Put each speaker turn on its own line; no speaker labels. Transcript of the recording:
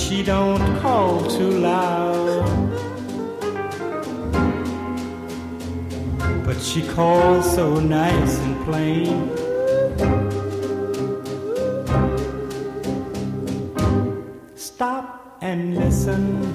She don't call too loud, but she calls so nice and plain. Stop and listen.